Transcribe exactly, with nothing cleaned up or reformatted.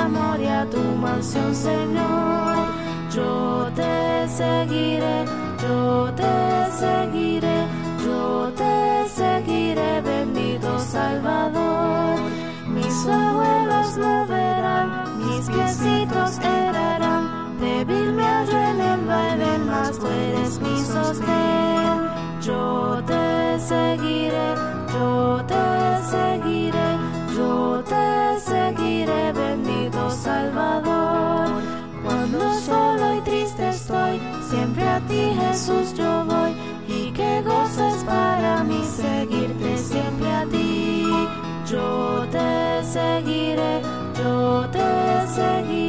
amor y a tu mansión, Señor. Yo te seguiré, yo te seguiré, yo te seguiré, bendito Salvador. Mis abuelos lo verán, mis piecitos errarán, débil me hallo en el vaivén, mas tú eres mi sostén. Yo te seguiré, yo te seguiré, yo te seguiré, bendito Salvador. Cuando solo y triste estoy, siempre a ti, Jesús, yo voy, y qué gozo es para mí seguirte siempre a ti. Yo te seguiré, yo te seguiré.